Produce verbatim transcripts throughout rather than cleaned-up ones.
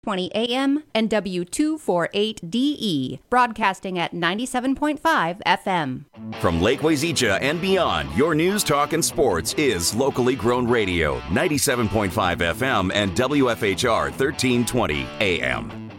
twenty A M and W two forty-eight D E, broadcasting at ninety-seven point five F M. From Lake Wazeecha and beyond, your news, talk, and sports is locally grown radio, ninety-seven point five F M and W F H R thirteen twenty A M.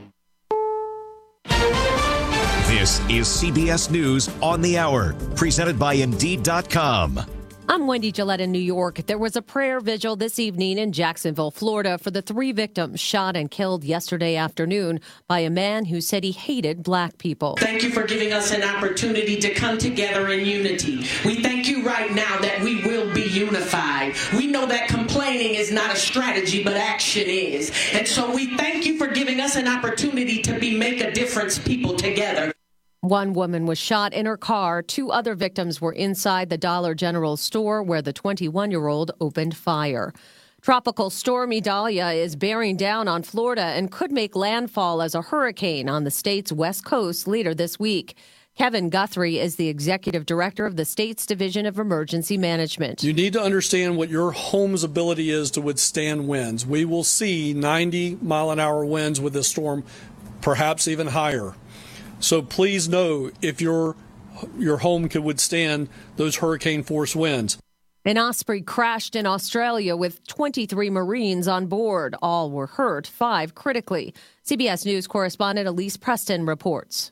This is C B S News on the Hour, presented by Indeed dot com. I'm Wendy Gillette in New York. There was a prayer vigil this evening in Jacksonville, Florida, for the three victims shot and killed yesterday afternoon by a man who said he hated black people. Thank you for giving us an opportunity to come together in unity. We thank you right now that we will be unified. We know that complaining is not a strategy, but action is. And so we thank you for giving us an opportunity to be make a difference people together. One woman was shot in her car. Two other victims were inside the Dollar General store where the twenty-one-year-old opened fire. Tropical storm Idalia is bearing down on Florida and could make landfall as a hurricane on the state's west coast later this week. Kevin Guthrie is the executive director of the state's Division of Emergency Management. You need to understand what your home's ability is to withstand winds. We will see ninety mile an hour winds with this storm, perhaps even higher. So please know if your your home could withstand those hurricane force winds. An Osprey crashed in Australia with twenty-three Marines on board. All were hurt, five critically. C B S News correspondent Elise Preston reports.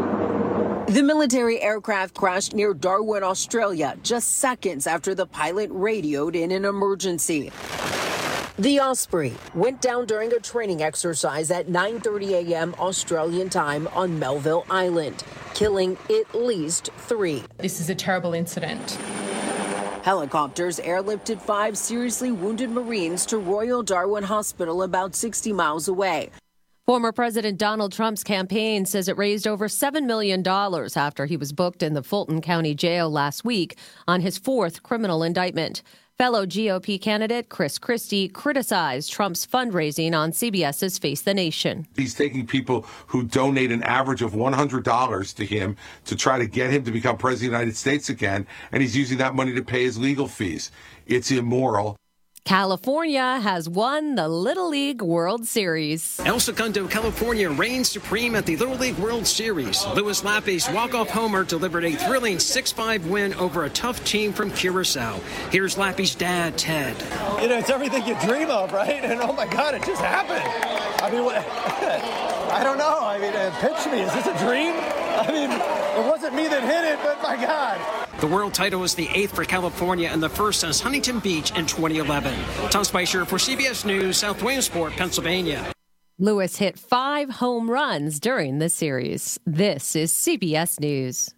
The military aircraft crashed near Darwin, Australia, just seconds after the pilot radioed in an emergency. The Osprey went down during a training exercise at nine thirty A M Australian time on Melville Island, killing at least three. This is a terrible incident. Helicopters airlifted five seriously wounded Marines to Royal Darwin Hospital about sixty miles away. Former President Donald Trump's campaign says it raised over seven million dollars after he was booked in the Fulton County Jail last week on his fourth criminal indictment. Fellow G O P candidate Chris Christie criticized Trump's fundraising on CBS's Face the Nation. He's taking people who donate an average of one hundred dollars to him to try to get him to become president of the United States again, and he's using that money to pay his legal fees. It's immoral. California has won the Little League World Series. El Segundo, California reigns supreme at the Little League World Series. Louis Lappe's walk-off homer delivered a thrilling six five win over a tough team from Curacao. Here's Lappe's dad, Ted. You know, it's everything you dream of, right? And oh my God, it just happened. I mean, what, I don't know. I mean, uh, pitch me. Is this a dream? I mean, it wasn't me that hit it, but my God. The world title is the eighth for California and the first since Huntington Beach in twenty eleven. Tom Spicer for C B S News, South Williamsport, Pennsylvania. Lewis hit five home runs during the series. This is C B S News.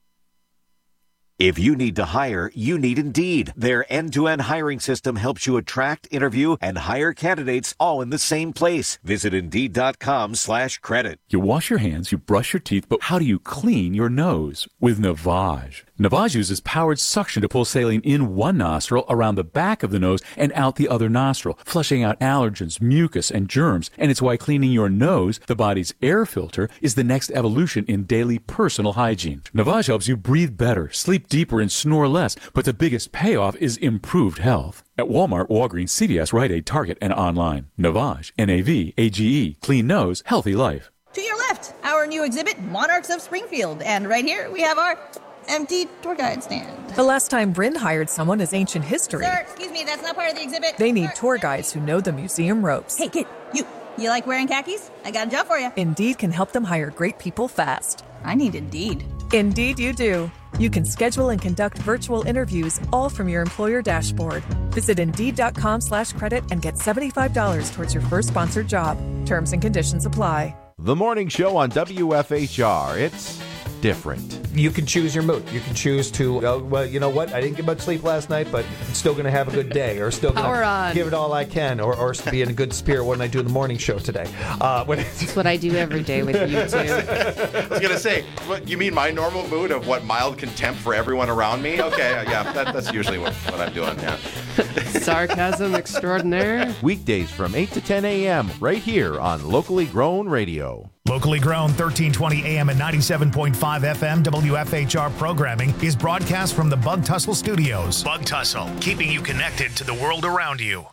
If you need to hire, you need Indeed. Their end-to-end hiring system helps you attract, interview, and hire candidates all in the same place. Visit Indeed.com slash credit. You wash your hands, you brush your teeth, but how do you clean your nose? With Navage. Navage uses powered suction to pull saline in one nostril, around the back of the nose, and out the other nostril, flushing out allergens, mucus, and germs. And it's why cleaning your nose, the body's air filter, is the next evolution in daily personal hygiene. Navage helps you breathe better, sleep deeper, and snore less, but the biggest payoff is improved health. At Walmart, Walgreens, C V S, Rite Aid, Target, and online. Navage, N A V A G E, clean nose, healthy life. To your left, our new exhibit, Monarchs of Springfield. And right here, we have our empty tour guide stand. The last time Bryn hired someone is ancient history. Sir, excuse me, that's not part of the exhibit. They need Sir, tour sir. guides who know the museum ropes. Hey, kid, you. You like wearing khakis? I got a job for you. Indeed can help them hire great people fast. I need Indeed. Indeed you do. You can schedule and conduct virtual interviews all from your employer dashboard. Visit Indeed.com slash credit and get seventy-five dollars towards your first sponsored job. Terms and conditions apply. The morning show on W F H R. It's different. You can choose your mood. You can choose to, uh, well, you know what? I didn't get much sleep last night, but I'm still going to have a good day, or still going to give it all I can, or, or be in a good spirit when I do the morning show today. Uh, when That's what I do every day with you, too. I was going to say, what, you mean my normal mood of what, mild contempt for everyone around me? Okay, yeah, that, that's usually what, what I'm doing, yeah. Sarcasm extraordinaire. Weekdays from eight to ten a.m. right here on Locally Grown Radio. Locally grown thirteen twenty A M and ninety-seven point five F M W F H R programming is broadcast from the Bug Tussle Studios. Bug Tussle, keeping you connected to the world around you.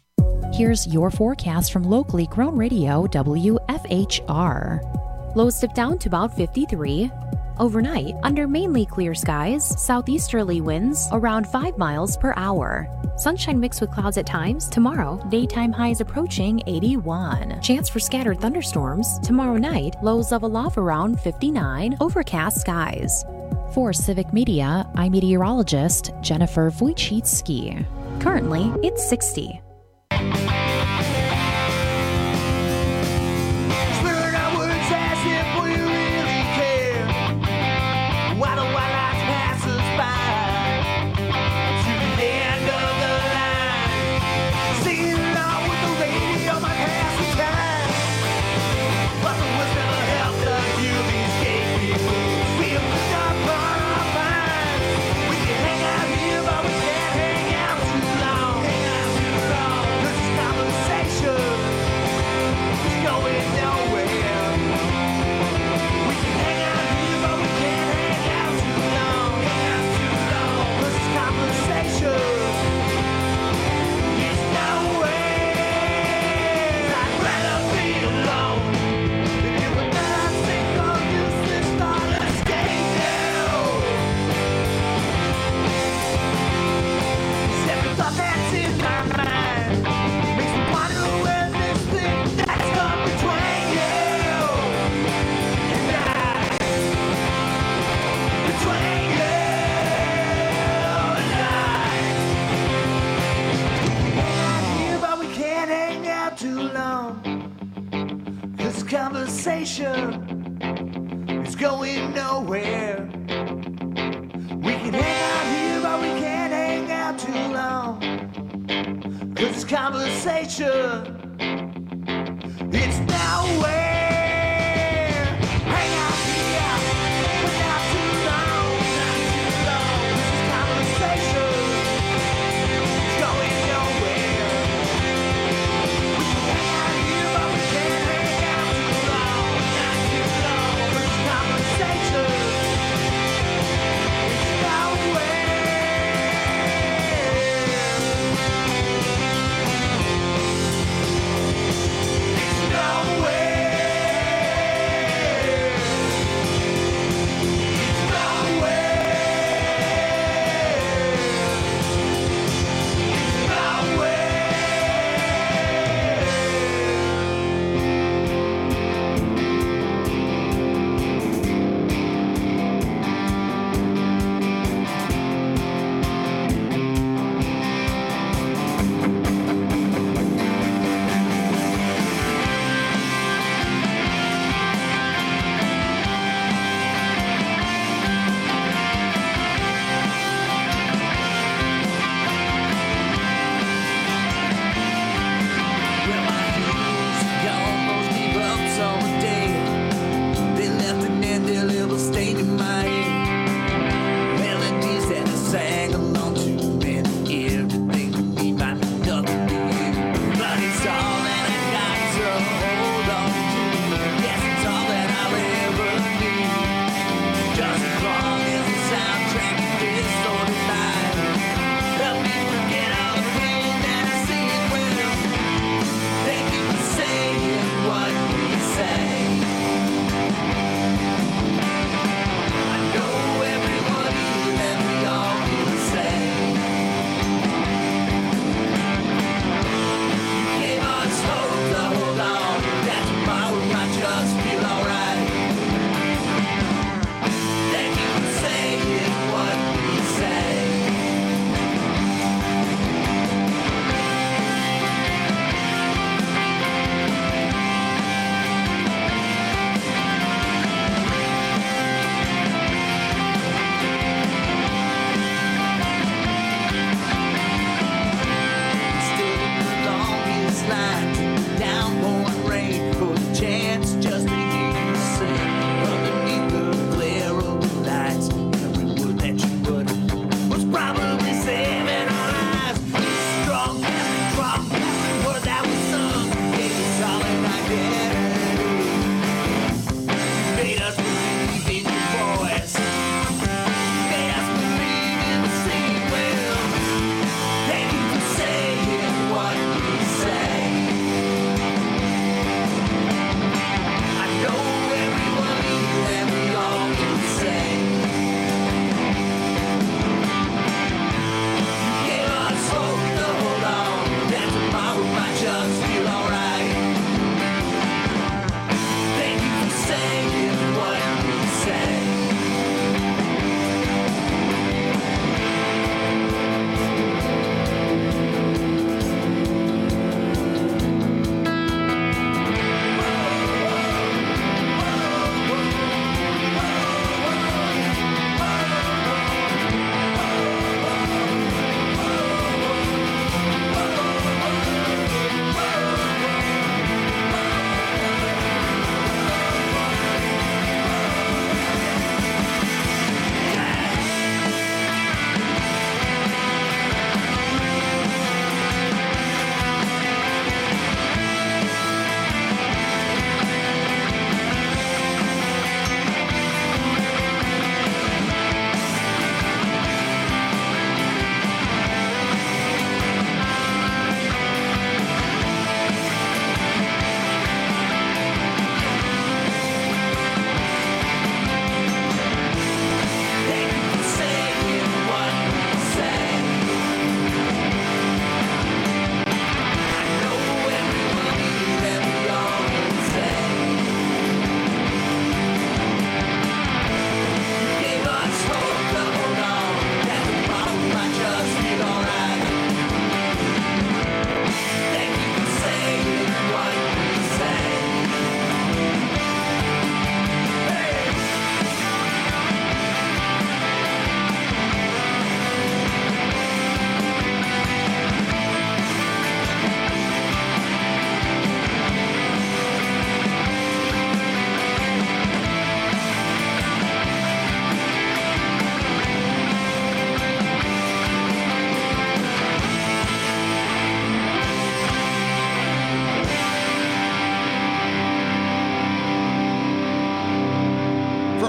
Here's your forecast from locally grown radio W F H R. Lows dip down to about fifty-three. Overnight, under mainly clear skies, southeasterly winds around five miles per hour. Sunshine mixed with clouds at times. Tomorrow, daytime highs approaching eighty-one. Chance for scattered thunderstorms. Tomorrow night, lows level off around fifty-nine. Overcast skies. For Civic Media, I'm meteorologist Jennifer Wojcicki. Currently, it's sixty. It's going nowhere. We can hang out here, but we can't hang out too long. Cause this conversation, it's nowhere. Hang out here, but not too long, not too long. This conversation, it's going nowhere. We can hang out here, but we can't hang out too long, not too long. This conversation, it's nowhere. It's nowhere.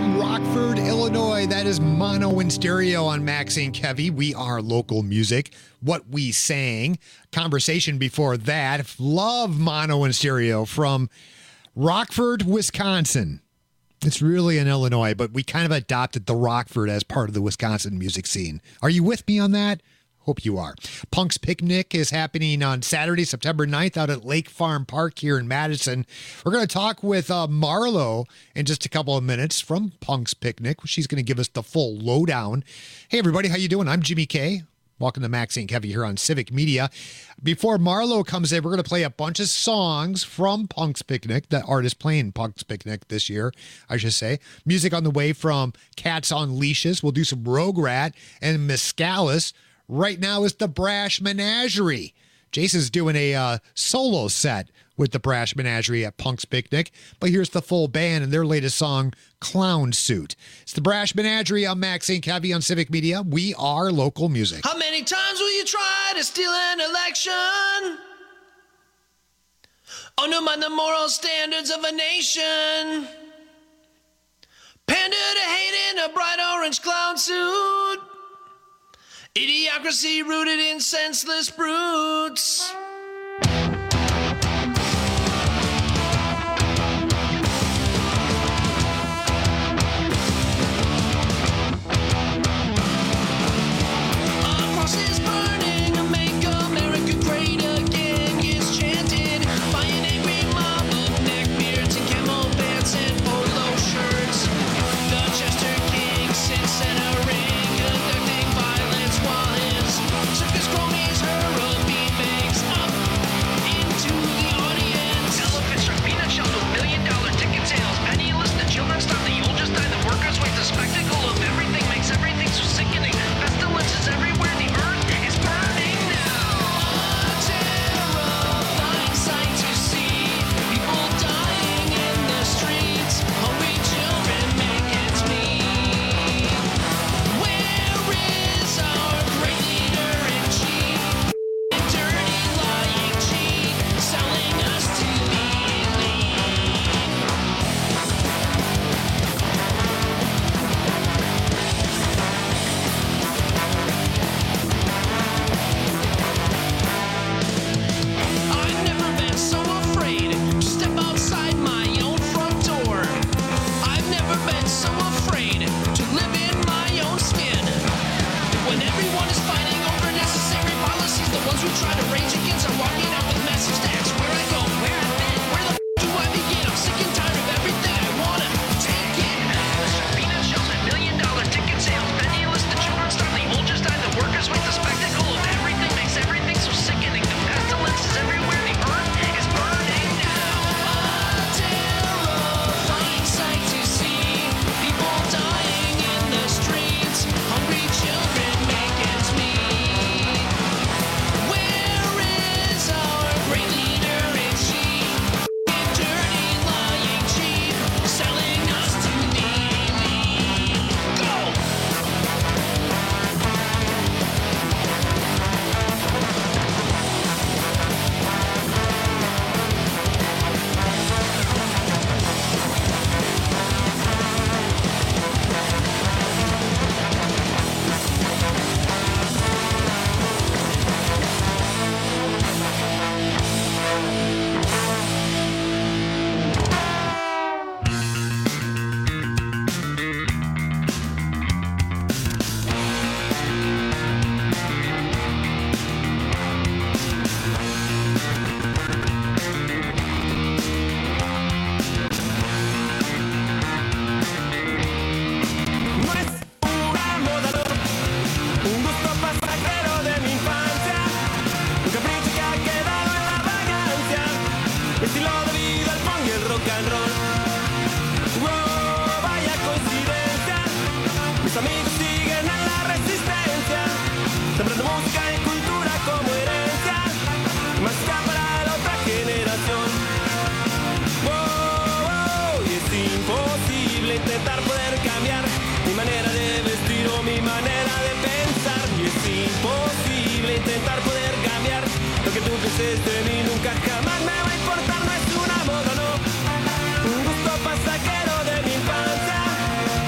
from Rockford, Illinois. That is Mono in Stereo on Maxine Kevy. We are local music. What we sang. Conversation before that. Love Mono in Stereo from Rockford, Wisconsin. It's really in Illinois, but we kind of adopted the Rockford as part of the Wisconsin music scene. Are you with me on that? Hope you are. Punk's Picnic is happening on Saturday, September ninth out at Lake Farm Park here in Madison. We're going to talk with uh, Marlo in just a couple of minutes from Punk's Picnic. She's going to give us the full lowdown. Hey, everybody. How you doing? I'm Jimmy K. Welcome to Maxine Kevy here on Civic Media. Before Marlo comes in, we're going to play a bunch of songs from Punk's Picnic, the artist playing Punk's Picnic this year, I should say. Music on the way from Cats on Leashes. We'll do some Rogue Rat and Mescalis. Right now is the Brash Menagerie. Jason's doing a uh, solo set with the Brash Menagerie at Punk's Picnic. But here's the full band and their latest song, Clown Suit. It's the Brash Menagerie. I'm Maxine Kevy on Civic Media. We are local music. How many times will you try to steal an election? Undermine the moral standards of a nation. Pander to hate in a bright orange clown suit. Idiocracy rooted in senseless brutes. Our cross is burning to make America great again. Gets chanted by an angry mob of neckbeards and camel pants and polo shirts. The Chester King sits in a ring conducting violence while his circus cronies hurl beanbags up into the audience. Elephants are peanut shells with million dollar ticket sales. Penniless, the children starve, the old just die, the workers wait. The spectacle of everything makes everything so sickening. Pestilence is everywhere, the earth is burning now. A terrifying sight to see. People dying in the streets. Hungry children make ends meet. Where is our great leader in chief? Dirty lying cheat, selling us to the elite. I've never been so afraid to step outside my own front door. I've never been so afraid to live in my own skin. When everyone is fighting over necessary policies, the ones who try to rage against are walking out with massive stacks. Where I go, where I've been, where the f- do I begin? I'm sick and tired of everything. I wanna take it. Peanut shells and million dollar ticket sales. Penniless, the children starve, the old just die, the workers wait. The spectacle of everything makes everything so sickening. The pestilence is everywhere, the earth is burning now. A terrifying sight to see. People dying in the streets. Hungry children make ends meet. Where is our great leader in chief? Dirty, lying cheap, selling us to the elite. Go! No es una moda, no. Un gusto pasajero de mi infancia, un capricho que ha quedado en la vagancia, mi estilo de vida, el punk y el rock and roll. Wow, vaya coincidencia, mis amigos siguen en la resistencia, sembrando música y cultura como herencia, música para la otra generación. Wow, wow, y es imposible intentar poder cambiar mi manera de vestir o mi manera de pensar. Y es imposible intentar poder cambiar lo que tú pienses de mí. Nunca jamás me va a importar, no es una moda, no. Un gusto pasajero de mi infancia,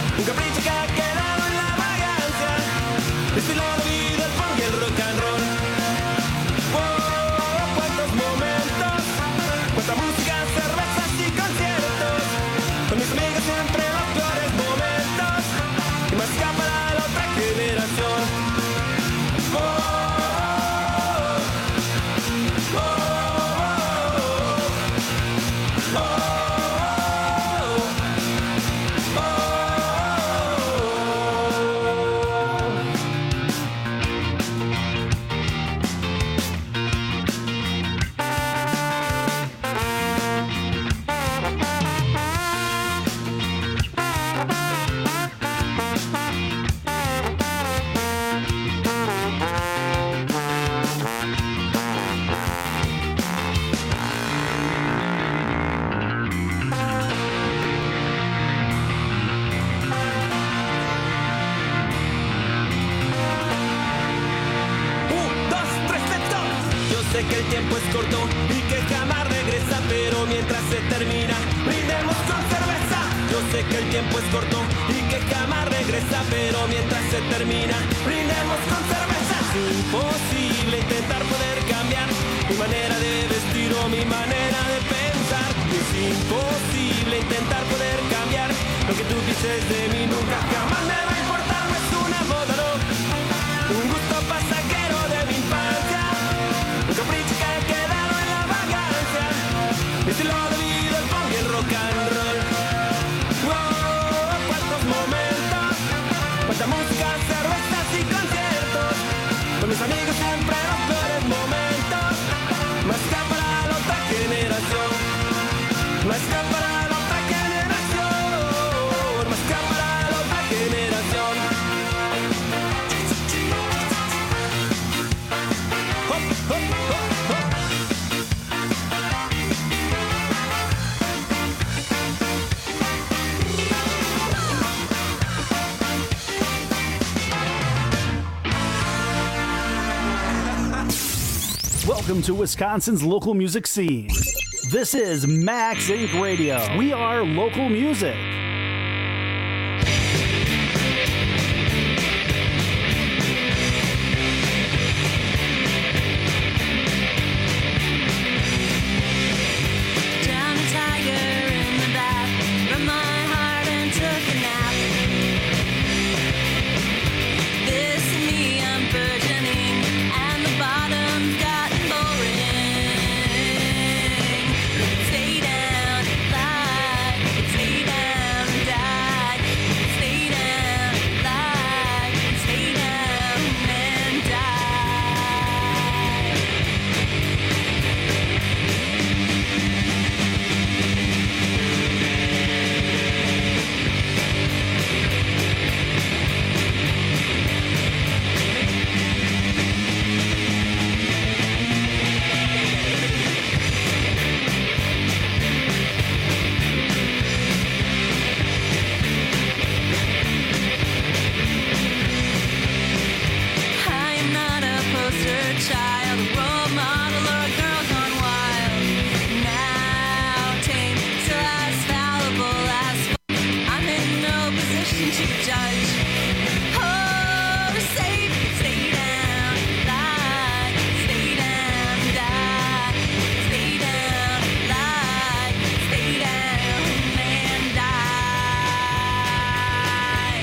el tiempo es corto y que jamás regresa, pero mientras se termina, brindemos con cerveza. Yo sé que el tiempo es corto y que jamás regresa, pero mientras se termina, brindemos con cerveza. Es imposible intentar poder cambiar mi manera de vestir o mi manera de pensar. Es imposible intentar poder cambiar lo que tú dices de mí, nunca jamás me va a importar. No es una moda, no, un gusto pasajero de mi infancia, un capricho que ha quedado en la vagancia. Mi estilo de vida, el punk y el rock and roll. Wow, cuántos momentos, cuánta música, cervezas y conciertos. Con mis amigos siempre los peores momentos. Más que para la otra generación, más que para la otra generación, más que para la otra generación. Hop, hop, hop, hop. Welcome to Wisconsin's local music scene. This is Max Inc Radio. We are local music. Down a tiger in the bath from my heart and took a nap. This and me, I'm burgeoning, and the bottom's gotten boring. Stay down, lie, stay down and die. Stay down, lie, stay down and die. I am not a poster child, a role model, or a girl gone wild. Now tame, still as fallible as fuck. I'm in no position to judge. Oh, stay, stay down, lie, stay down, die. Stay down, lie, stay down and die.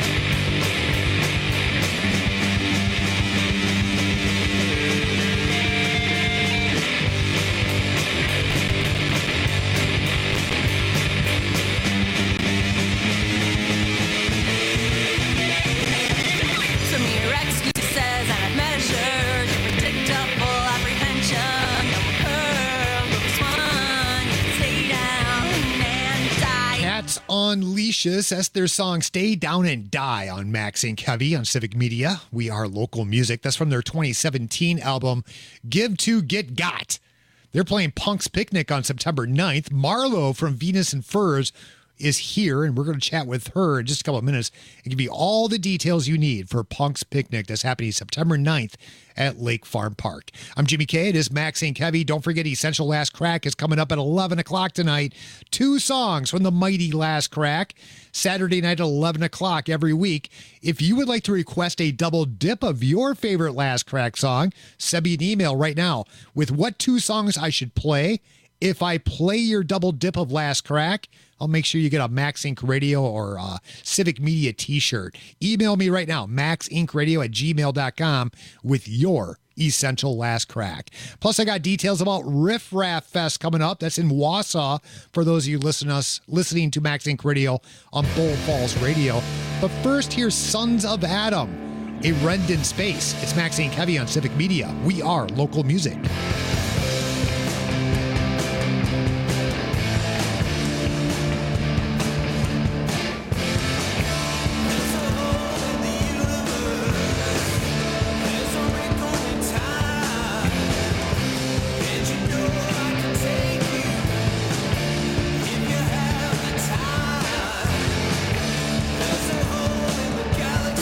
Some mere excuses and measures, predictable apprehension. No curve, focus one, stay down and die. Cats on Leashes. That's their song Stay Down and Die on Max Inc Heavy on Civic Media. We are local music. That's from their twenty seventeen album, Give to Get Got. They're playing Punk's Picnic on September ninth. Marlo from Venus and Furs is here, and we're going to chat with her in just a couple of minutes and give you all the details you need for Punk's Picnic that's happening September ninth at Lake Farm Park. I'm Jimmy K. It is Max Inc Heavy. Don't forget, Essential Last Crack is coming up at eleven o'clock tonight. Two songs from the mighty Last Crack, Saturday night at eleven o'clock every week. If you would like to request a double dip of your favorite Last Crack song, send me an email right now with what two songs I should play. If I play your double dip of Last Crack, I'll make sure you get a Max Inc Radio or a Civic Media t-shirt. Email me right now, maxincradio at gmail dot com with your Essential Last Crack. Plus, I got details about Riff Raff Fest coming up. That's in Wausau for those of you listen us, listening to Max Inc Radio on Bull Falls Radio. But first, here's Sons of Adam, a Rend in Space. It's Max Inc Heavy on Civic Media. We are local music.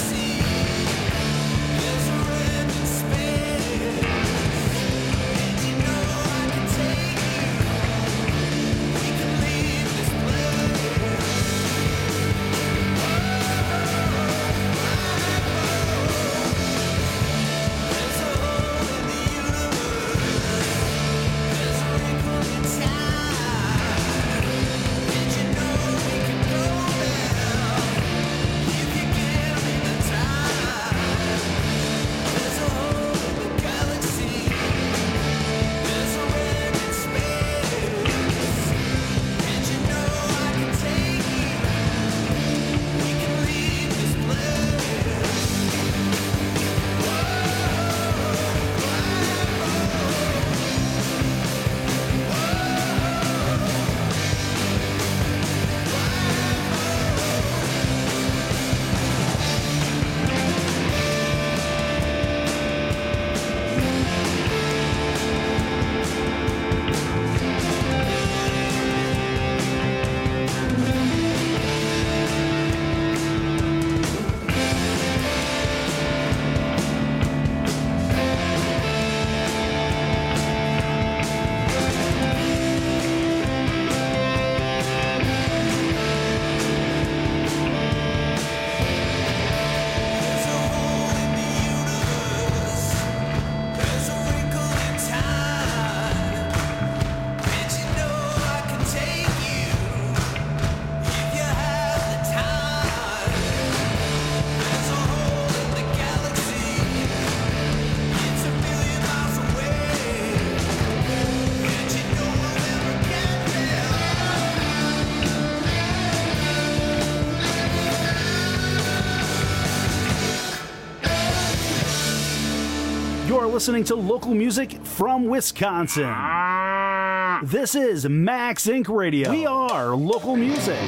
Galaxy, there's a random space. listening to local music from Wisconsin. This is Max Inc Radio. We are local music.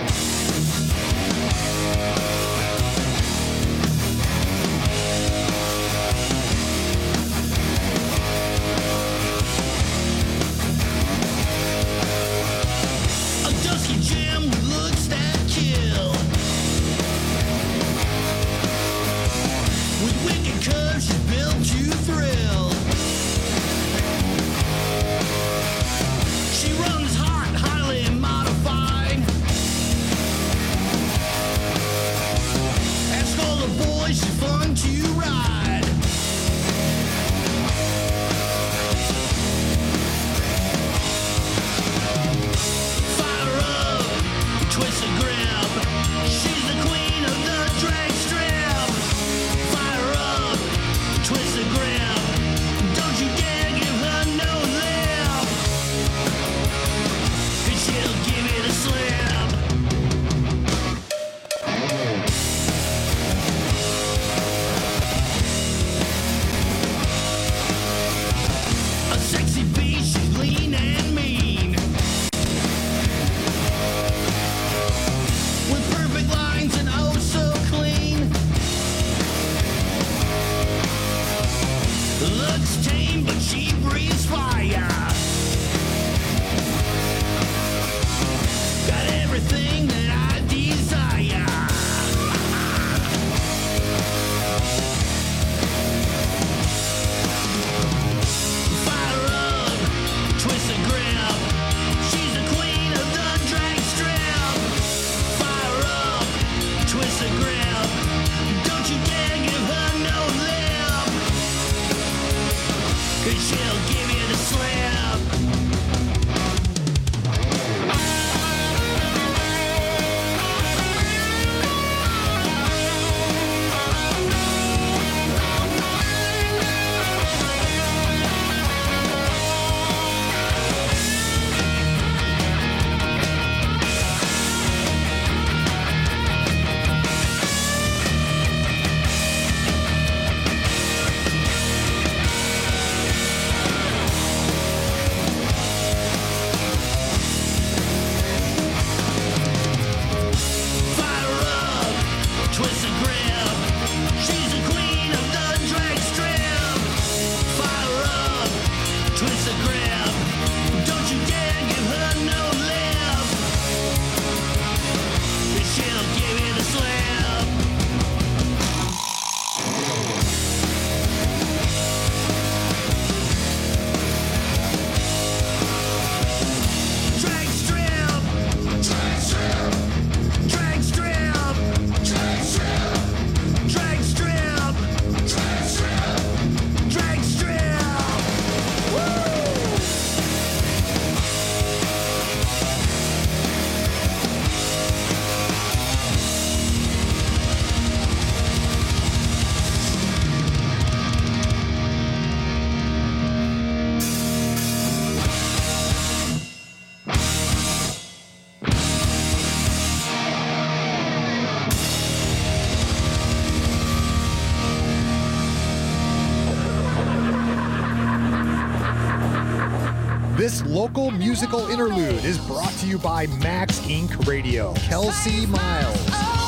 This local musical interlude is brought to you by Max Incorporated. Radio. Kelsey Miles.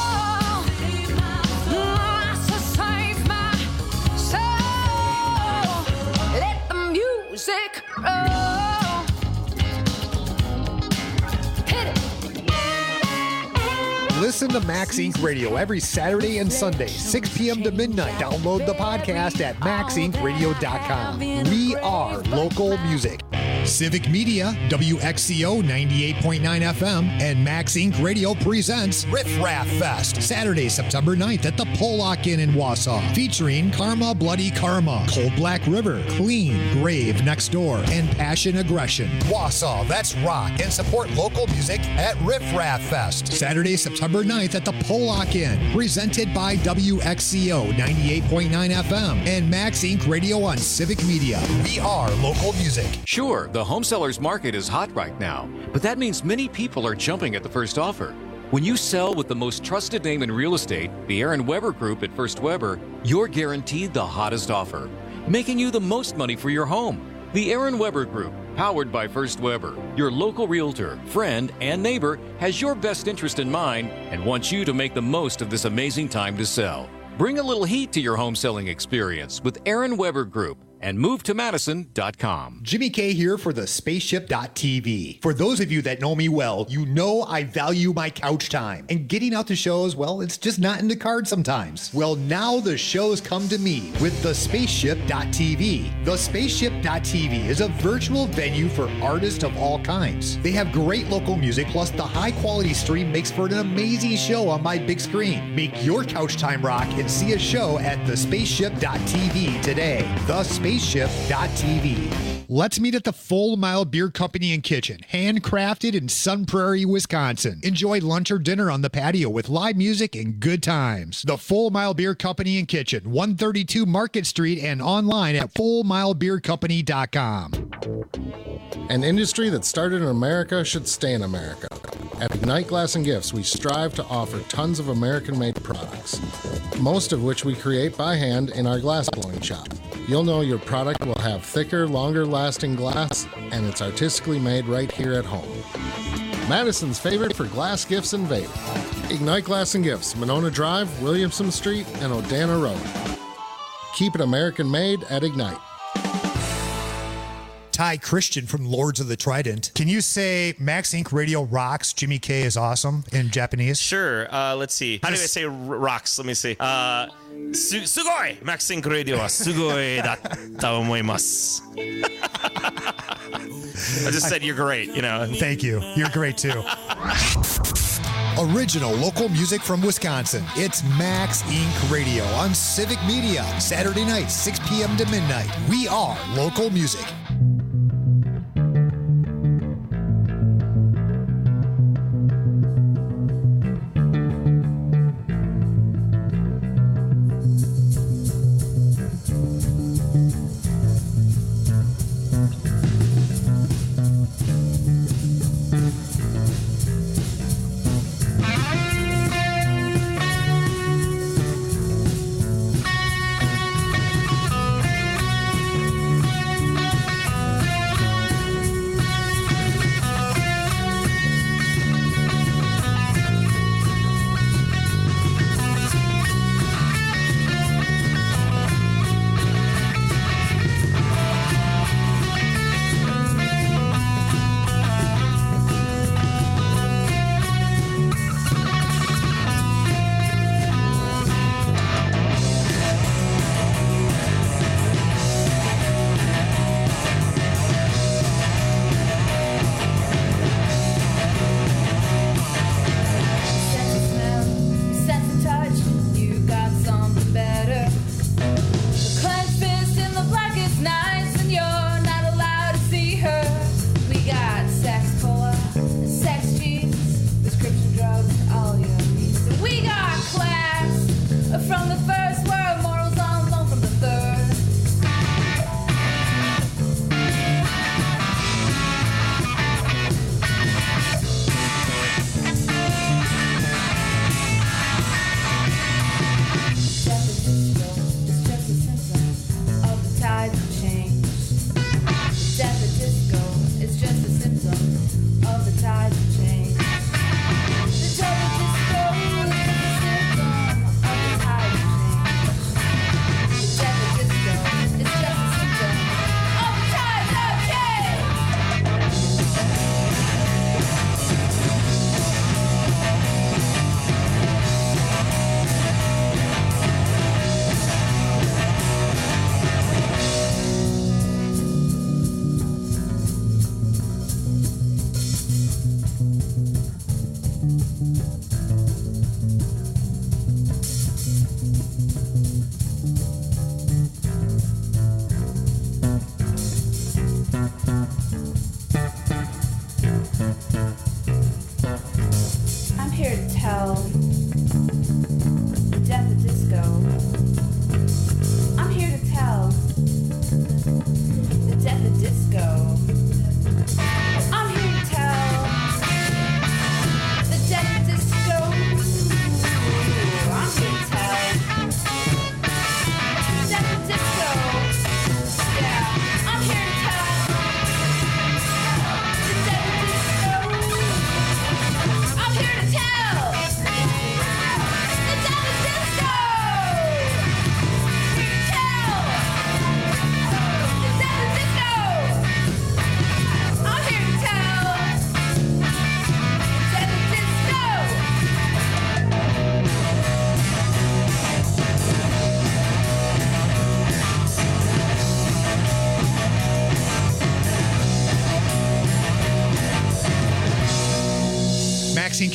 Let the music roll. Hit it. Listen to Max Incorporated. Radio every Saturday and Sunday, six p.m. to midnight. Download the podcast at max inc radio dot com. We are local music. Civic Media, W X C O ninety-eight point nine F M, and Max Incorporated. Radio presents Riff Raff Fest, Saturday, September ninth at the Pollock Inn in Wausau, featuring Karma Bloody Karma, Cold Black River, Clean, Grave Next Door, and Passion Aggression. Wausau, that's rock, and support local music at Riff Raff Fest, Saturday, September ninth at the Pollock Inn, presented by W X C O ninety-eight point nine F M and Max Incorporated. Radio on Civic Media. We are local music. Sure, the home sellers market is hot right now, but that means many people are jumping at the first offer. When you sell with the most trusted name in real estate, the Aaron Weber Group at First Weber, you're guaranteed the hottest offer. making you the most money for your home. The Aaron Weber Group, powered by First Weber, your local realtor, friend, and neighbor, has your best interest in mind and wants you to make the most of this amazing time to sell. Bring a little heat to your home selling experience with Aaron Weber Group and move to madison dot com. Jimmy K here for the spaceship dot t v. For those of you that know me well, you know I value my couch time. And getting out to shows, well, it's just not in the cards sometimes. Well, now the shows come to me with the spaceship dot t v. The spaceship dot t v is a virtual venue for artists of all kinds. They have great local music, plus the high quality stream makes for an amazing show on my big screen. Make your couch time rock and see a show at the spaceship dot t v today. The spaceship dot t v. Let's meet at the Full Mile Beer Company and Kitchen, handcrafted in Sun Prairie, Wisconsin. Enjoy lunch or dinner on the patio with live music and good times. The Full Mile Beer Company and Kitchen, one thirty-two Market Street, and online at full mile beer company dot com. An industry that started in America should stay in America. At Ignite Glass and Gifts, we strive to offer tons of American-made products, most of which we create by hand in our glass blowing shop. You'll know your product will have thicker, longer-lasting glass, and it's artistically made right here at home. Madison's favorite for glass gifts and vape. Ignite Glass and Gifts, Monona Drive, Williamson Street, and Odana Road. Keep it American-made at Ignite. Ty Christian from Lords of the Trident. Can you say Max Incorporated. Radio rocks, Jimmy K is awesome in Japanese? Sure. Uh, let's see. How do I say r- rocks? Let me see. Uh, su- sugoi! Max Incorporated Radio wa sugoi datta omoimasu. I just said you're great, you know. Thank you. You're great too. Original local music from Wisconsin. It's Max Incorporated. Radio on Civic Media. Saturday night, six p.m. to midnight. We are local music.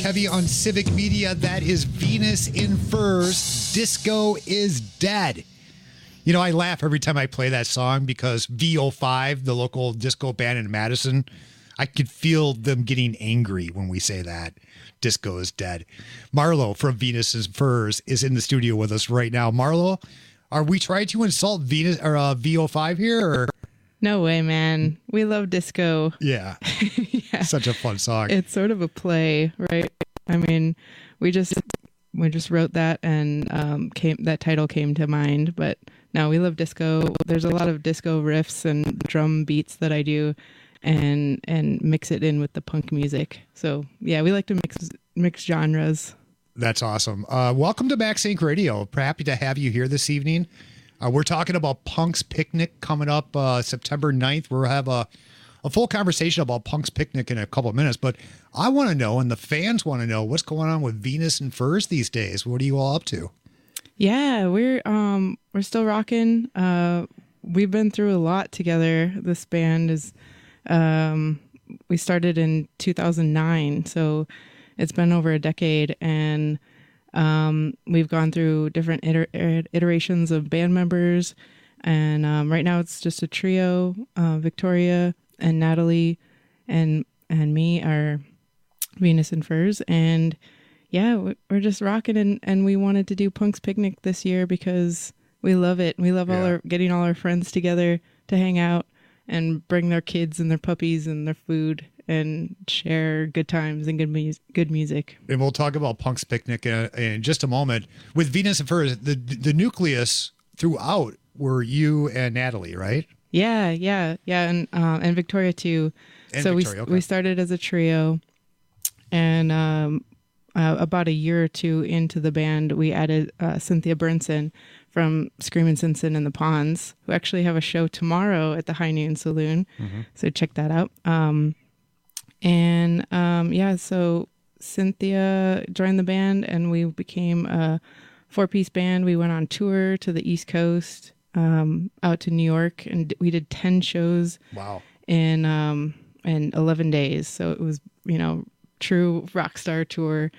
Kevy on Civic Media. That is Venus in Furs. Disco is Dead. You know, I laugh every time I play that song because V O five, the local disco band in Madison, I could feel them getting angry when we say that. Disco is dead. Marlo from Venus in Furs is in the studio with us right now. Marlo, are we trying to insult Venus or uh, V O five here? Or? No way, man. We love disco. Yeah. yeah. Such a fun song. It's sort of a play, right? I mean, we just we just wrote that and um, came that title came to mind. But no, we love disco. There's a lot of disco riffs and drum beats that I do. and and mix it in with the punk music. So yeah, we like to mix mix genres. That's awesome. Uh, welcome to Max Inc Radio. Happy to have you here this evening. Uh, we're talking about Punk's Picnic coming up uh, September ninth. We'll have a, a full conversation about Punk's Picnic in a couple of minutes. But I want to know, and the fans want to know, what's going on with Venus in Furs these days. What are you all up to? Yeah, we're um we're still rocking. Uh, we've been through a lot together. This band is. Um, we started in two thousand nine, so it's been over a decade, and um, we've gone through different iter- iterations of band members, and um, right now it's just a trio. Uh, Victoria and Natalie and and me are Venus in Furs, and yeah, we're just rocking, and, and we wanted to do Punk's Picnic this year because we love it. We love all Yeah. our getting all our friends together to hang out and bring their kids and their puppies and their food and share good times and good mu- good music. And we'll talk about Punk's Picnic in, in just a moment. With Venus in Furs, the the nucleus throughout were you and Natalie, right? Yeah, yeah, yeah, and uh, and Victoria too. And so Victoria, we okay. we started as a trio, and um, uh, about a year or two into the band, we added uh, Cynthia Burnson from Screamin' Simpson and the Ponds, who actually have a show tomorrow at the High Noon Saloon. Mhm. So check that out. Um, and um, yeah, so Cynthia joined the band, and we became a four-piece band. We went on tour to the East Coast, um, out to New York, and we did ten shows. Wow. In um, in eleven days. So it was, you know, true rock star tour.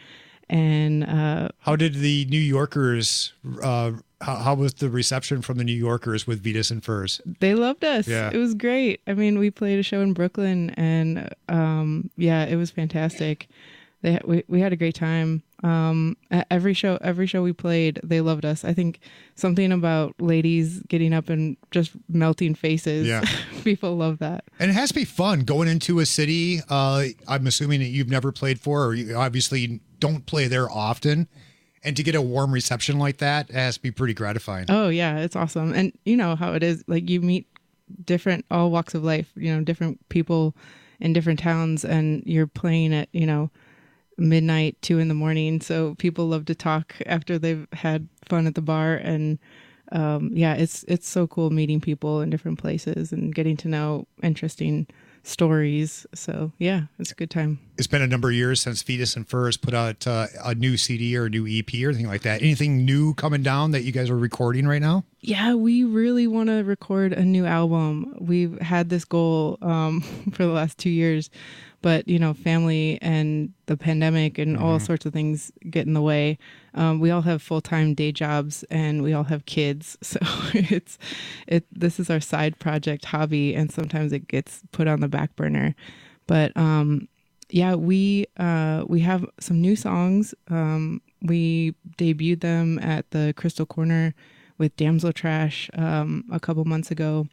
And uh, How did the New Yorkers, uh, how, how was the reception from the New Yorkers with Venus in Furs? they loved us. Yeah. It was great. I mean, we played a show in Brooklyn, and um, yeah, it was fantastic. They we we had a great time. Um, at every show, every show we played, they loved us. I think something about ladies getting up and just melting faces. Yeah. People love that. And it has to be fun going into a city. Uh, I'm assuming that you've never played for, or you obviously don't play there often. And to get a warm reception like that, it has to be pretty gratifying. Oh yeah, it's awesome. And you know how it is, like you meet different, all walks of life, you know, different people in different towns, and you're playing at, you know, midnight, two in the morning. So people love to talk after they've had fun at the bar. And um, yeah, it's, it's so cool meeting people in different places and getting to know interesting stories. So yeah, it's a good time. It's been a number of years since Venus in Furs put out uh, a new C D or a new E P or anything like that. Anything new coming down that you guys are recording right now? Yeah, we really want to record a new album. We've had this goal um, for the last two years, but you know, family and the pandemic and all Mhm. sorts of things get in the way. Um, we all have full-time day jobs, and we all have kids, so it's it. This is our side project hobby, and sometimes it gets put on the back burner. But um, yeah, we uh, we have some new songs. Um, we debuted them at the Crystal Corner with Damsel Trash um, a couple months ago,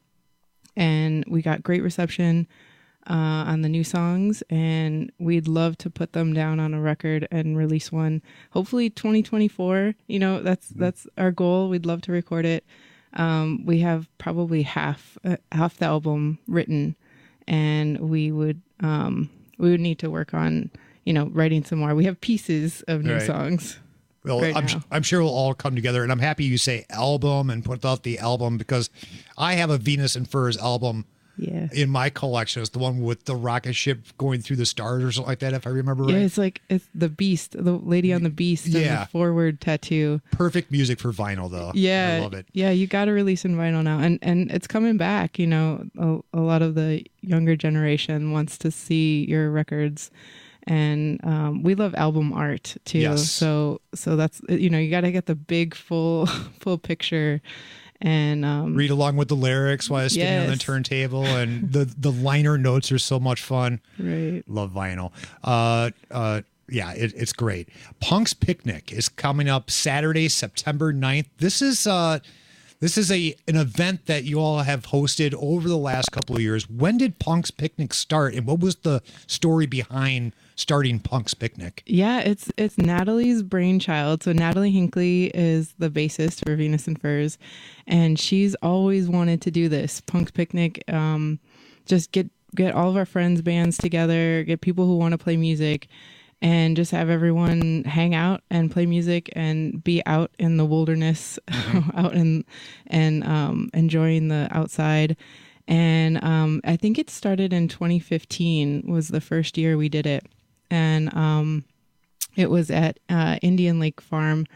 and we got great reception uh, on the new songs, and we'd love to put them down on a record and release one. Hopefully, twenty twenty-four. You know, that's that's our goal. We'd love to record it. Um, we have probably half uh, half the album written, and we would um, we would need to work on, you know, writing some more. We have pieces of new Right. songs. Well, right I'm, now. I'm sure it'll all come together, and I'm happy you say album and put out the album because I have a Venus in Furs album Yeah. in my collection. It's the one with the rocket ship going through the stars or something like that, if I remember Yeah, right. it's like it's the beast, the lady on the beast, and Yeah. the forward tattoo. Perfect music for vinyl, though. Yeah, I love it. Yeah, you got to release in vinyl now, and and it's coming back. You know, a, a lot of the younger generation wants to see your records, and um, we love album art too. Yes. So so that's, you know, you got to get the big full full picture. And um, read along with the lyrics while spinning yes. on the turntable, and the the liner notes are so much fun. Right, love vinyl. Uh, uh, yeah, it, it's great. Punk's Picnic is coming up Saturday, September ninth. This is uh, this is a an event that you all have hosted over the last couple of years. When did Punk's Picnic start, and what was the story behind starting Punk's Picnic? Yeah, it's it's Natalie's brainchild. So Natalie Hinckley is the bassist for Venus and Furs, and she's always wanted to do this Punk's Picnic. Um, just get get all of our friends' bands together, get people who want to play music, and just have everyone hang out and play music and be out in the wilderness, mm-hmm. out in and um, enjoying the outside. And um, I think it started in twenty fifteen was the first year we did it. And um, it was at uh, Indian Lake Farm,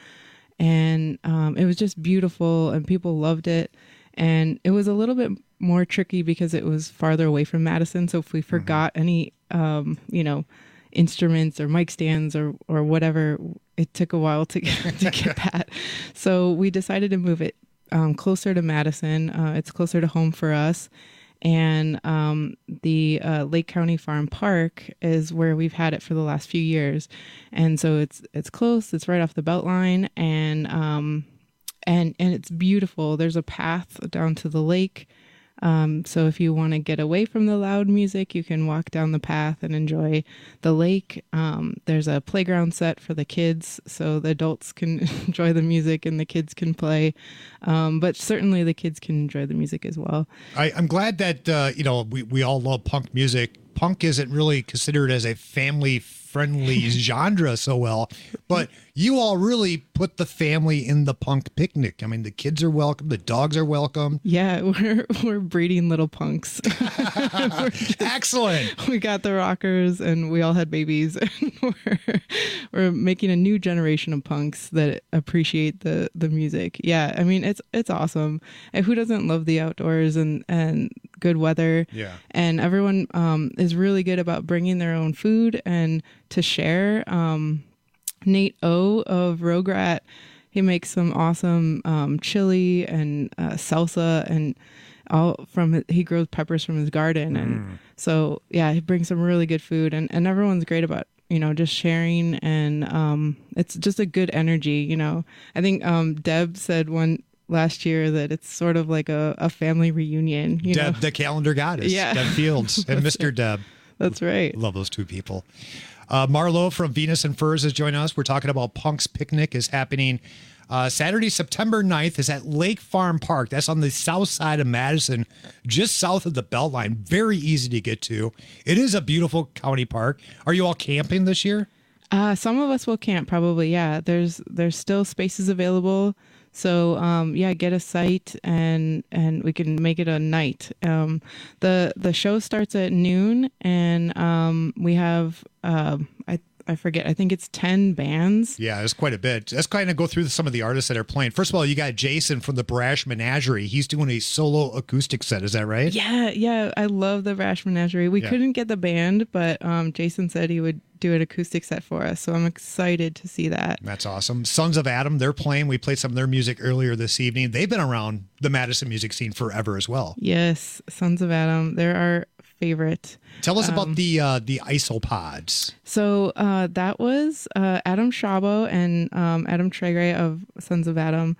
and um, it was just beautiful, and people loved it. And it was a little bit more tricky because it was farther away from Madison. So if we forgot mm-hmm. any, um, you know, instruments or mic stands or or whatever, it took a while to get, to get that. So we decided to move it um, closer to Madison. Uh, it's closer to home for us. And um, the uh, Lake County Farm Park is where we've had it for the last few years, and so it's it's close. It's right off the Beltline, and um, and and it's beautiful. There's a path down to the lake, um, so if you want to get away from the loud music, you can walk down the path and enjoy the lake. Um, there's a playground set for the kids, so the adults can enjoy the music and the kids can play. Um, but certainly the kids can enjoy the music as well. I, I'm glad that, uh, you know, we, we all love punk music. Punk isn't really considered as a family-friendly genre so well, but you all really put the family in the Punk Picnic. I mean, the kids are welcome, the dogs are welcome. Yeah, we're we're breeding little punks. just, Excellent. We got the rockers, and we all had babies, and we're we're making a new generation of punks that appreciate the the music. Yeah, I mean, it's it's awesome. And who doesn't love the outdoors and and good weather? Yeah, and everyone um, is really good about bringing their own food and to share. Um, Nate O of Rograt, he makes some awesome um, chili and uh, salsa, and all from he grows peppers from his garden, and Mm. so yeah, he brings some really good food, and, and everyone's great about, you know, just sharing, and um, it's just a good energy. You know, I think um, Deb said one last year that it's sort of like a, a family reunion. You Deb, know? the calendar goddess, Yeah. Deb Fields, and Mister Deb. That's right. Love those two people. Uh, Marlo from Venus and Furs is joining us. We're talking about Punk's Picnic is happening uh, Saturday, September ninth. Is at Lake Farm Park. That's on the south side of Madison, just south of the Beltline. Very easy to get to. It is a beautiful county park. Are you all camping this year? Uh, some of us will camp, probably. Yeah, there's there's still spaces available. So um, yeah, get a site and and we can make it a night. Um, the the show starts at noon, and um, we have uh, I I forget. I think it's ten bands. Yeah, it's quite a bit. Let's kind of go through some of the artists that are playing. First of all, you got Jason from the Brash Menagerie. He's doing a solo acoustic set. Is that right? Yeah, yeah. I love the Brash Menagerie. We Yeah. couldn't get the band, but um, Jason said he would do an acoustic set for us. So I'm excited to see that. That's awesome. Sons of Adam, they're playing. We played some of their music earlier this evening. They've been around the Madison music scene forever as well. Yes, Sons of Adam. They're our favorite. Tell us Um, about the uh, the Isopods. So uh, that was uh, Adam Shabo and um, Adam Tregray of Sons of Adam.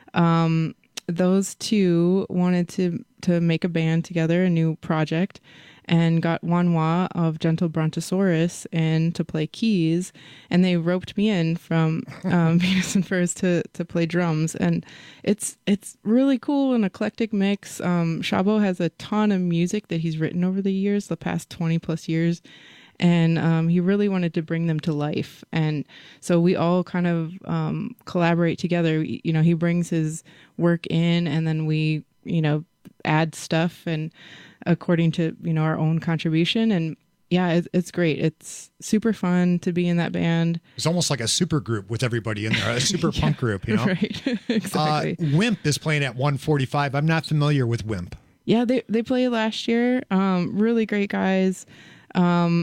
Um, those two wanted to to make a band together, a new project, and got Wanwa of Gentle Brontosaurus in to play keys, and they roped me in from um, Venus and Furs to to play drums, and it's it's really cool, an eclectic mix. Um, Shabo has a ton of music that he's written over the years, the past twenty plus years, and um, he really wanted to bring them to life, and so we all kind of um, collaborate together. You know, he brings his work in, and then we, you know, add stuff and according to, you know, our own contribution. And yeah, it's, it's great. It's super fun to be in that band. It's almost like a super group with everybody in there, a super Yeah, punk group, you know? Right. Exactly. Uh, Wimp is playing at one forty-five. I'm not familiar with Wimp. Yeah, they they played last year. Um, really great guys. Um,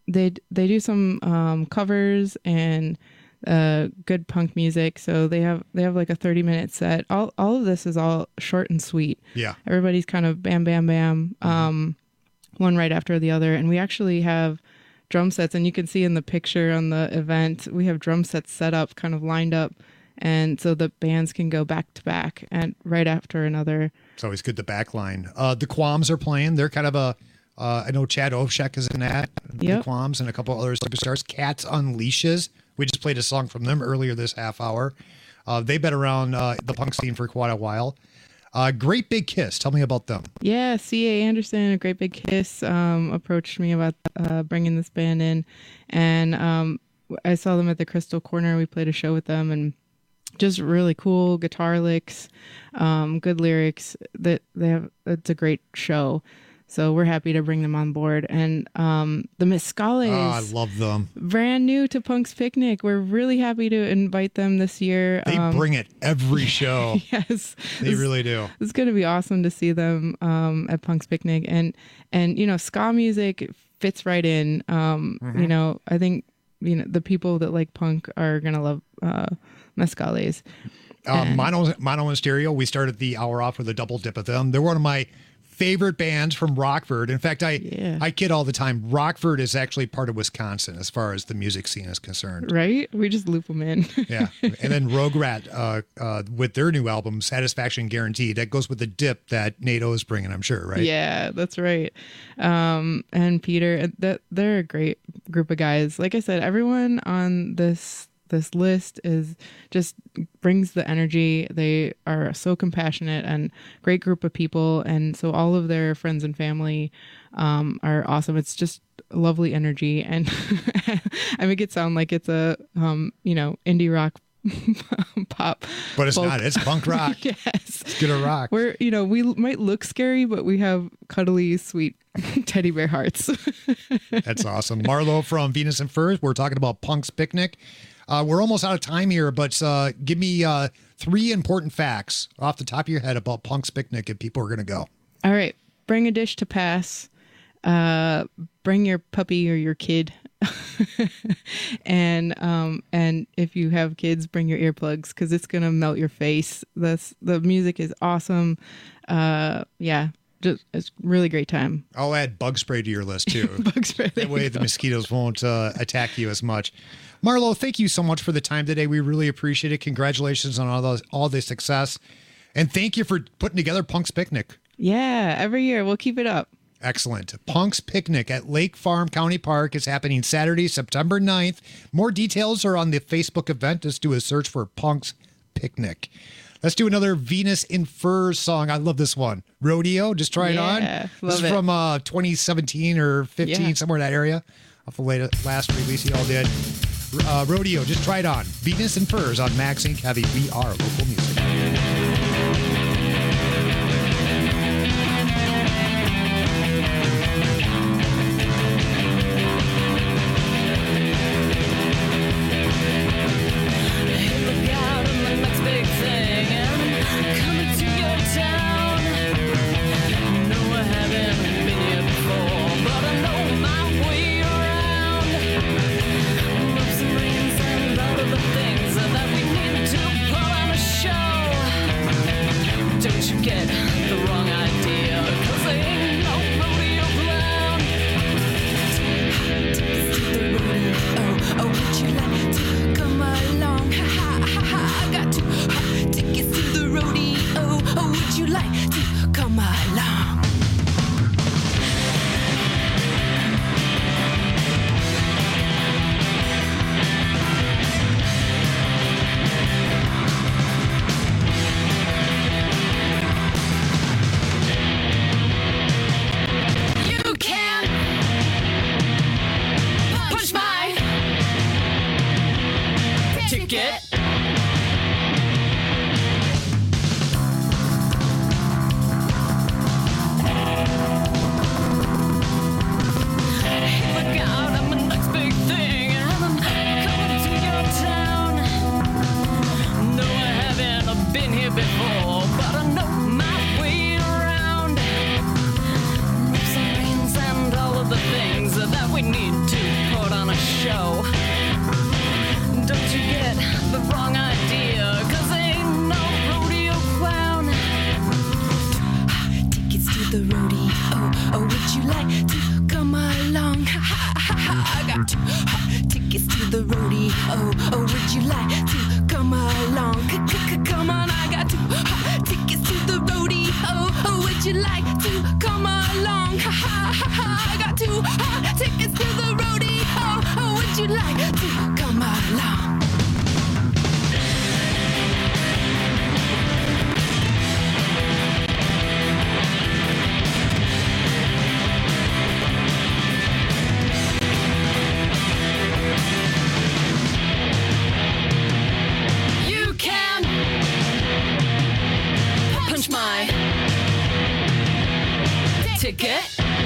they they do some um, covers and uh, good punk music. So they have they have like a thirty minute set. All all of this is all short and sweet. Yeah. Everybody's kind of bam bam bam, um, one right after the other, and we actually have drum sets, and you can see in the picture on the event we have drum sets set up, kind of lined up. And so the bands can go back to back and right after another. It's always good to backline. Uh, the Qualms are playing. They're kind of a, uh, I know Chad Ovshek is in that. Yep. The Qualms and a couple other superstars. Cats Unleashes. We just played a song from them earlier this half hour. Uh, they've been around uh, the punk scene for quite a while. Uh, Great Big Kiss. Tell me about them. Yeah, C A Anderson, A Great Big Kiss, um, approached me about uh, bringing this band in. And um, I saw them at the Crystal Corner. We played a show with them, and just really cool guitar licks, um, good lyrics. That they have, it's a great show. So we're happy to bring them on board. And um, the Mescales, Oh, I love them. brand new to Punk's Picnic. We're really happy to invite them this year. They Um, bring it every show. Yes, They It's- really do. It's going to be awesome to see them um, at Punk's Picnic, and and you know, ska music fits right in. Um, Mhm. You know, I think you know the people that like punk are gonna love uh, Mescales. Uh, And- Mono, Mono and Stereo, we started the hour off with a double dip of them. They're one of my favorite bands from Rockford. In fact, I I kid all the time. Rockford is actually part of Wisconsin as far as the music scene is concerned. Right? We just loop them in. Yeah. And then Rogue Rat uh, uh, with their new album, Satisfaction Guaranteed. That goes with the dip that NATO is bringing, I'm sure, right? Yeah, that's right. Um, and Peter, that they're a great group of guys. Like I said, everyone on this this list is just brings the energy. They are so compassionate and great group of people, and so all of their friends and family um, are awesome. It's just lovely energy, and I make it sound like it's a um, you know indie rock pop, But it's folk. not. It's punk rock. Yes, It's gonna rock. we're you know we might look scary, but we have cuddly, sweet teddy bear hearts. That's awesome. Marlo from Venus and Furs. We're talking about Punk's Picnic. Uh, we're almost out of time here, but uh, give me uh, three important facts off the top of your head about Punk's Picnic if people are going to go. All right, bring a dish to pass. Uh, bring your puppy or your kid, and um, and if you have kids, bring your earplugs because it's gonna melt your face. This the music is awesome. Uh, yeah, just it's a really great time. I'll add bug spray to your list too. Bug spray. That way the mosquitoes won't uh, attack you as much. Marlo, thank you so much for the time today. We really appreciate it. Congratulations on all those, all the success. And thank you for putting together Punk's Picnic. Yeah, every year we'll keep it up. Excellent. Punk's Picnic at Lake Farm County Park is happening Saturday, September ninth. More details are on the Facebook event. Just do a search for Punk's Picnic. Let's do another Venus in Furs song. I love this one. Rodeo, just try it on. Yeah, This love is it. from uh, twenty seventeen or fifteen, Yeah. somewhere in that area. Off the latest, last release you all did. Uh, Rodeo, just try it on. Venus in Furs on Max Inc Heavy. We are local music. Look out on the next big thing, and coming to your town. No, I haven't been here before, but I know my way around. Roofs and rings and all of the things that we need to put on a show. Don't you get the wrong idea, 'cause there ain't no rodeo clown. Oh, oh, would you like to come along? Ha ha ha ha! I got two tickets to the rodeo. Oh, would you like to come along? You can punch my ticket. Hey, look out, I'm the next big thing, and I'm coming to your town. No, I haven't been here before, but I know my way around. Roofs and rains and all of the things that we need to wrong idea, cause ain't no rodeo clown. Tickets to the rodeo, oh, would you like to come along? Ha ha ha ha, I got two tickets to the rodeo, oh, would you like to come along? Come on, I got two tickets to the rodeo, oh, would you like to come along? Ha ha ha ha, I got two tickets to the rodeo, oh, would you like to come along? You can punch my ticket.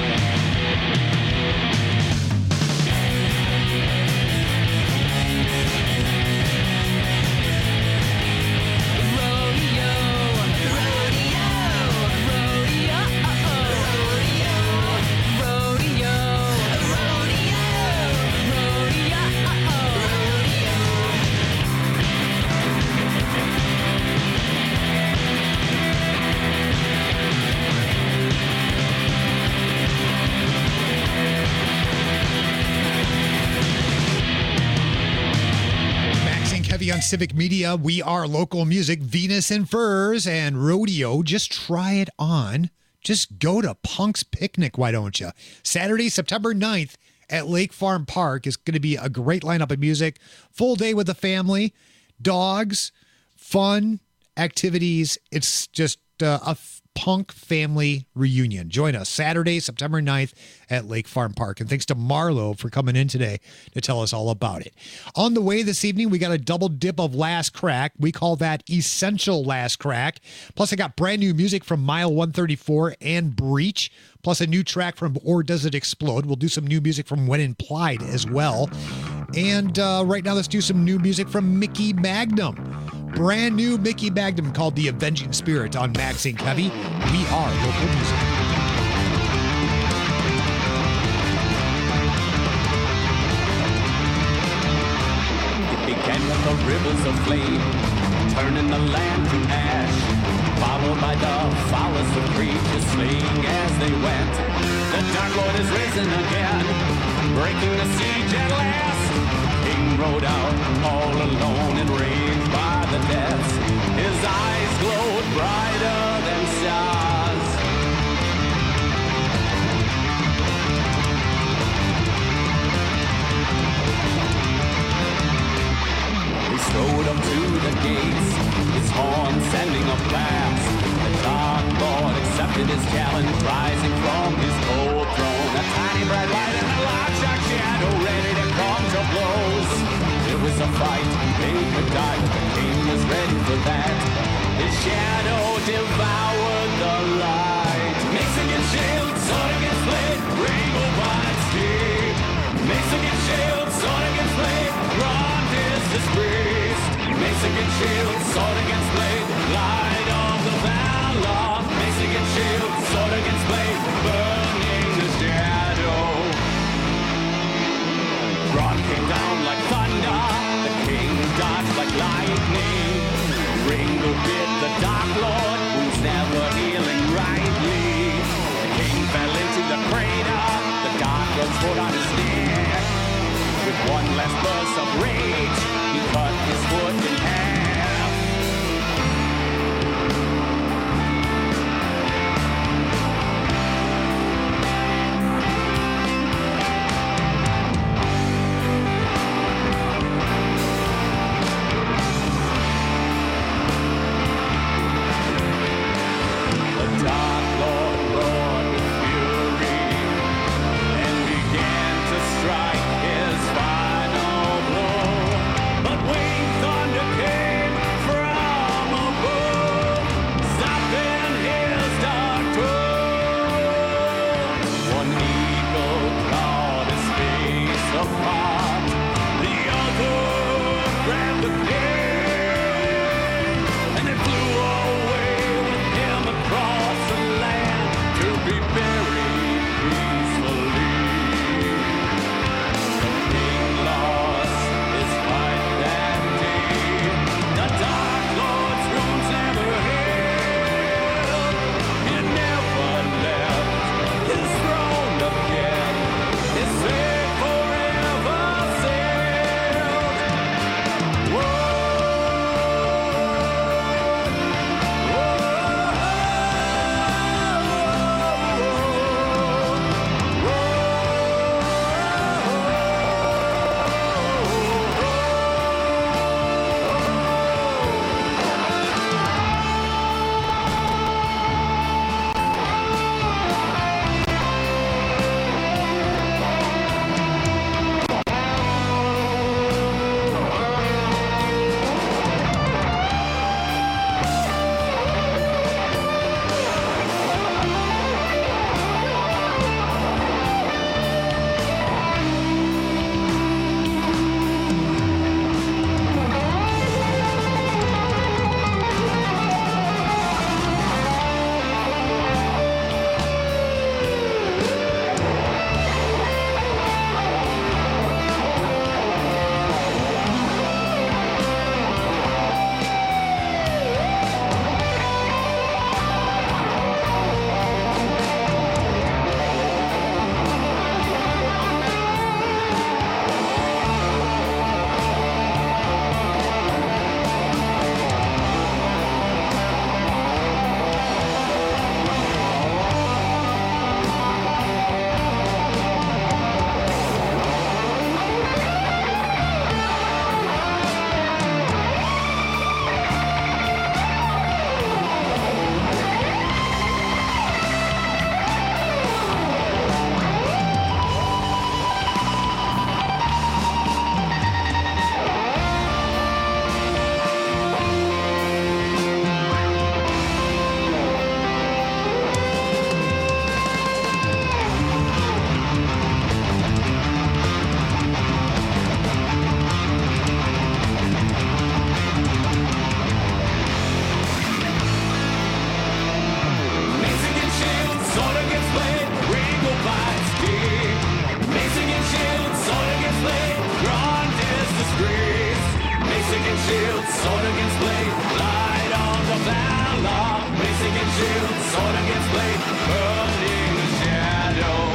On Civic Media, we are local music, Venus and Furs and Rodeo. Just try it on. Just go to Punk's Picnic, why don't you? Saturday, September ninth at Lake Farm Park is going to be a great lineup of music. Full day with the family, dogs, fun, activities. It's just uh, a f- punk family reunion. Join us Saturday, September ninth at Lake Farm Park. And thanks to Marlo for coming in today to tell us all about it. On the way this evening, we got a double dip of Last Crack. We call that Essential Last Crack. Plus, I got brand new music from Mile one thirty-four and Breach. Plus, a new track from Or Does It Explode? We'll do some new music from When Implied as well. And uh, right now, let's do some new music from Mickey Magnum. Brand new Mickey Magnum called The Avenging Spirit on Maxing Heavy. We are local music. It began with the rivers of flame, turning the land to ash, followed by the foulest of creatures slaying as they went. The Dark Lord is risen again, breaking the siege at last. King rode out all alone and raged by the deaths. His eyes glowed brighter than stars. He strode up to the gates, his horn sending a blast. The Dark Lord accepted his challenge, rising from his cold throne. A tiny bright light and a large dark shadow ready to come to blows. It was a fight, they could die, but the king was ready for that. His shadow devoured the light. Mace against shield, sword against blade, rainbow wide steep. Mace against shield, sword against blade, grand is his priest. Mace against shield, sword against blade, light of the valor. Mace against shield, sword against blade, burning the shadow. Rod came down like thunder, the king dodged like lightning. Ringo bit the Dark Lord, who's never healing rightly. The king fell into the crater, the Dark Lord's foot on his neck. With one last burst of rage, he cut his foot in half. Strike his final blow, but winged thunder shield, sword against blade, light on the valor. Race against shield, sword against blade, burning the shadow.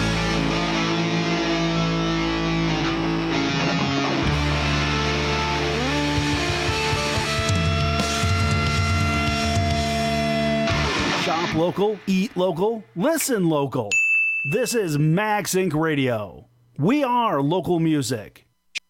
Shop local, eat local, listen local. This is Max Inc Radio. We are local music.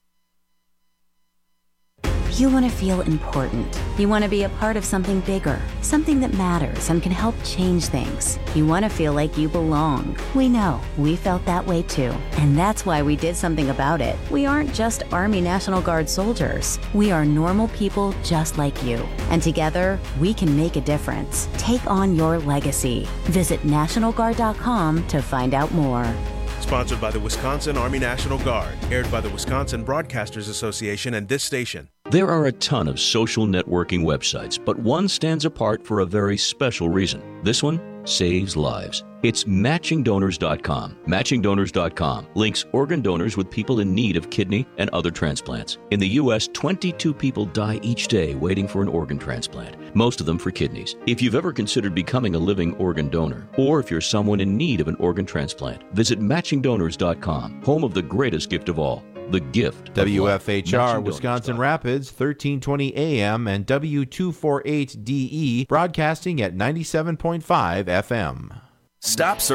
You want to feel important. You want to be a part of something bigger, something that matters and can help change things. You want to feel like you belong. We know. We felt that way too. And that's why we did something about it. We aren't just Army National Guard soldiers. We are normal people just like you. And together, we can make a difference. Take on your legacy. Visit National Guard dot com to find out more. Sponsored by the Wisconsin Army National Guard. Aired by the Wisconsin Broadcasters Association and this station. There are a ton of social networking websites, but one stands apart for a very special reason. This one saves lives. It's matching donors dot com. matching donors dot com links organ donors with people in need of kidney and other transplants. In the U S, twenty-two people die each day waiting for an organ transplant, most of them for kidneys. If you've ever considered becoming a living organ donor, or if you're someone in need of an organ transplant, visit matching donors dot com, home of the greatest gift of all, the gift. W F H R Matching Wisconsin Rapids, thirteen twenty A M and W two forty-eight D E, broadcasting at ninety-seven point five F M. Stop